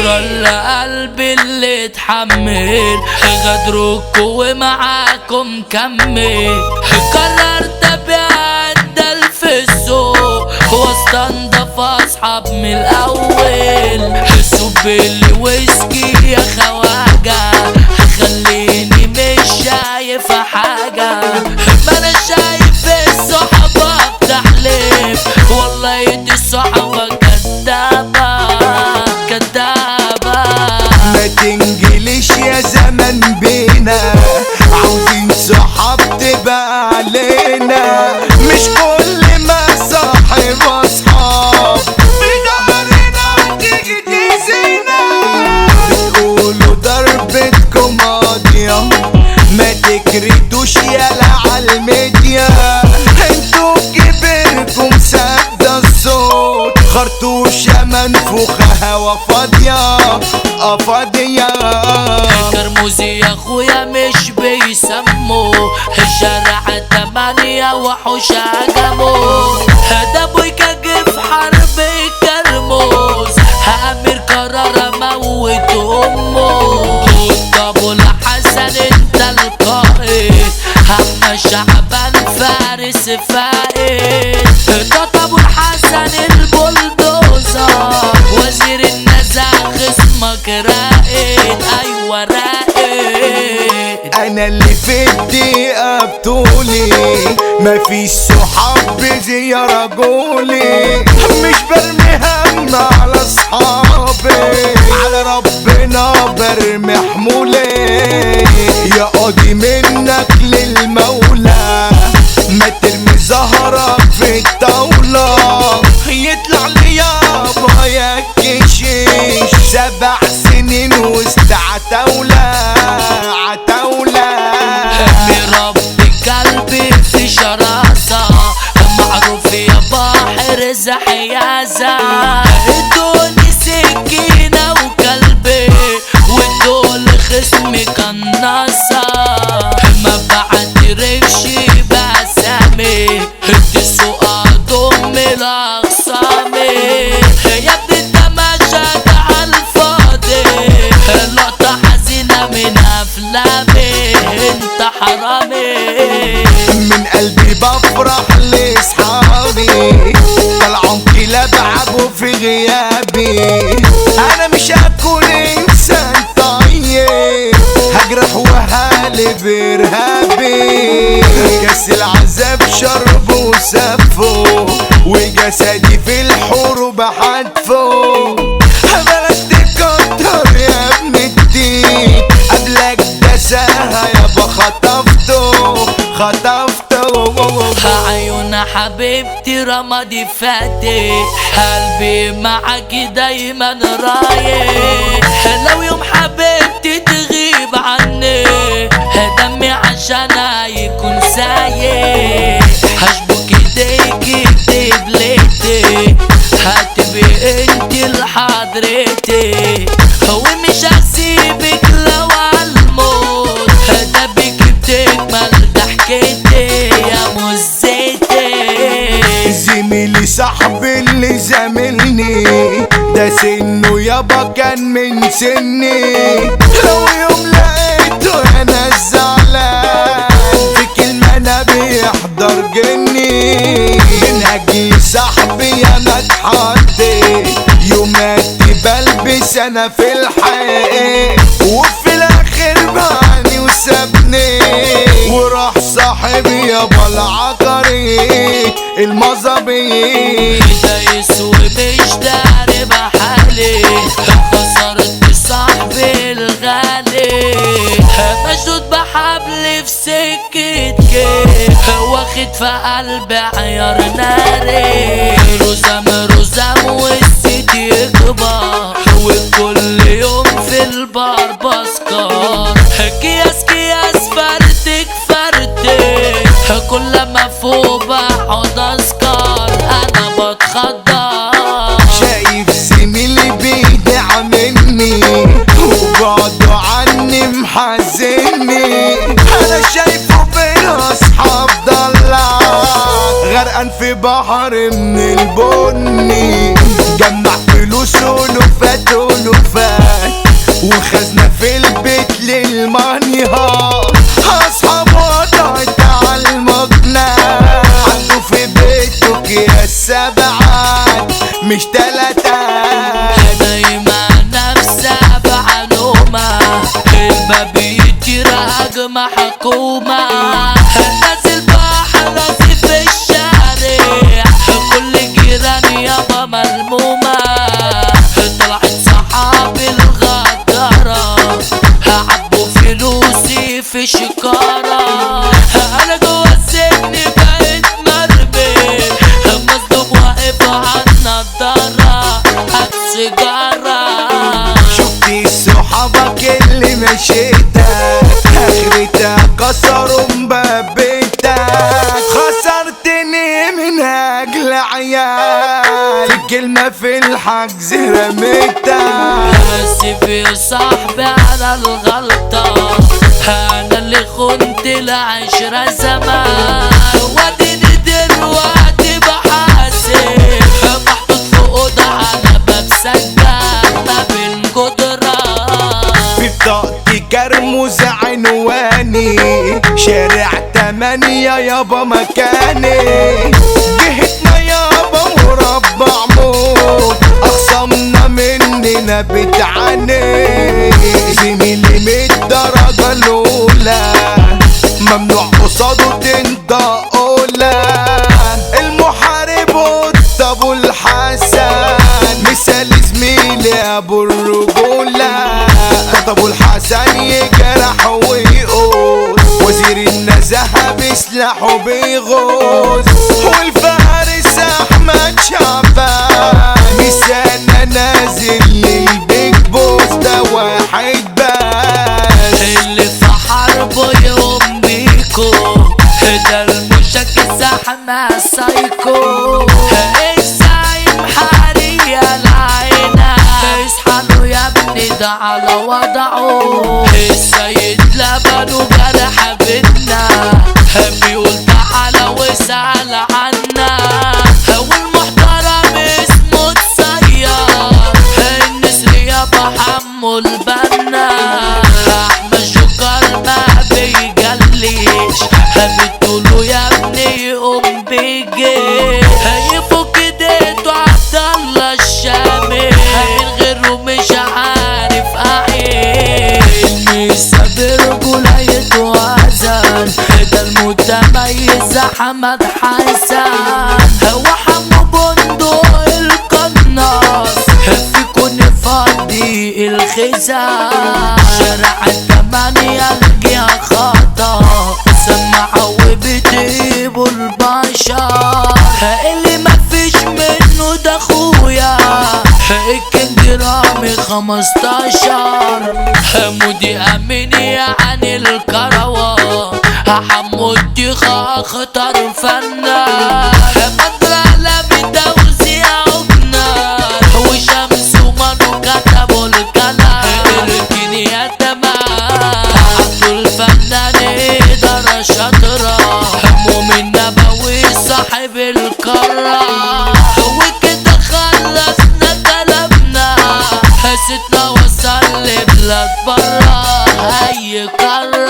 شكرا لقلبي اللي اتحمل غدركوا ومعاكم كمل. قررت ابيع الدل في السوق واستنضف اصحاب من الاول. صب الويسكي يا خواجة خليني مش شايف حاجة. ما انا شايف الصحبة بتحلف والله دي الصحبة كدابة كدابة. ما تنجلش يا زمن بينا عاوزين صحاب تبقى علينا. مش كل ما صاحب اصحاب بظهرنا تيجي تأذينا. بتقولوا ضربتكم قاضية ما تكردوش يالا عالميديا. انتوا كبركم سد الصوت خرطوشة منفوخة هوا فاضية فاضية. كرموزي يا اخويا مش بيسموه الشارع 8 وحوش هجموه. ده ابوي كان في حرب كرموز امير قرر اموت امه. ابو الحسن انت القائد اما شعبان فارس فائد. ده ابو الحسن البلدوزر وزير النزاع خصمك رائد ايوه رائد. انا اللي في الدقيقة بطولي مفيش صحاب بزيارة جولي. مش برمي هم على اصحابي على ربنا برمي حمولي. يا قاضي منك للمولى ما ترمي زهرك في الطاولة. يطلع لي يابا يا كشيش 7 سنين وسط عتاولة عتاولة. بربي قلبي في شراسة معروف يا بحر زحيازة. ادوني سكينة وكلبي ودول خصمي قناصة. ما بعترفش بأسامي السوق ضم الأقسامي. يا ابني انت ماشي عالفاضي لقطة حزينة من أفلامي انت حرامي. من قلبي بفرح لاصحابي طلعوا كلاب عبوا في غيابي. انا مش هكون انسان طيب هجرح وهالب ارهابي. كاس العذاب شربه وسفه وجسدي في الحروب حتفه. بلاش تكتر يا ابن الدين قبلك دساها يابا خطفته خطفته. عيون حبيبتي رمادي فاتح قلبي معاكي دايما رايح. لو يوم حبيبتي تغيب عني دمي عشان يكون سايح. هشبك ايديكي بليتي هتبقي انتي لحضرتي ومش هسيبك لو عالموت. ده بيك بتكمل ضحكتي يا مزتي. زميلي صاحبي اللي زاملني ده سنه يابا كان من سني. لو يوم لقيته انا زعلان في كلمة انا بيحضر جني. من اجل صاحبي انا اتحطيت يوماتي بلبس انا في الحقيقة وفي الاخر بعني وسابني وراح صاحبي يابا العقري المظبي. ده يسوي مش داري بحالي خسرت صاحبي الغالي. مشدود بحبل في سكتك واخد في قلبي عيار ناري. رزم والست يكبر وكل يوم في البار بسكر. كياس فرتك كل ما فوق بقعد اسكر انا بتخضر. شايف زميلي بيدع مني وبعده عني محزني. انا شايفه بين اصحاب ضلع غرقان في بحر من البني. جمع فلوس ولفات ولفات دايما نفسها بعلومة الباب يطير هجمة حكومة نازل بحر رصيف في الشارع كل جيران يابا ملمومة طلعت صحاب الغدارة عبوا فلوسي في شكارة انا جوا السجن بقيت مربي مصدوم واقف عالنضارة سيجارة شفتي صحابك اللي مشيتك اخرتك كسروا مبابتك خسرتني من اجل عيال في كلمة في الحجز رميتك اسف يا صاحبي على الغلطة انا اللي خنت العشرة زمان واديني دلوقتي بحاسب محطوط في اوضة على باب سجاد ما بين جدران في بطاقتي كرموز عنواني شارع 8 يابا مكاني جهتنا يابا مربع موت اخصامنا مننا بتعاني زميلي من الدرجة الاولى ممنوع قصاده تنطق اولى المحارب ابو الحسن مثال زميلي ابو الرجولة ابو الحسن يجرح ويقول وزير النزاهة بسلاحه بيغوص والفارس احمد شعبان مثالنا نازل للبيج بوس ده واحد بس اللي في حربه يقوم بيكو ده المشاكس احنا سايكو الزعيم حاليا العينة اصحى له يا ابني ده على وضعه السيد لبنه جرح بيتنا بيقول تعالى واسأل عنا والمحترم اسمه اتسير النسر يابا حمو البنا احمد جوكر ما بيجليش بتقوله يا ابني يقوم بيجي هيفك ايديته عبدالله الشامي غيره مش عارف اعيش الميسا برجوليته وزن ده المتميز احمد حسن هو حمو بندق القناص فيكو نفضي الخزان شارع 8 الجيا خطا سمعوا وبتجيبوا البشر اللي مفيش منه ده اخويا الكندرامي 15 مودي امين يعني الكروان حمو الدخا خطر فنان مدرعة بتوزيع عجنان وشمس ومنو كتبوا الكلام اركني يا تمام عبدو الفنان إدارة شاطرة مؤمن نبوي صاحب القارة وكده خلصنا كلامنا ستنا وصل لبلاد برا أي قارة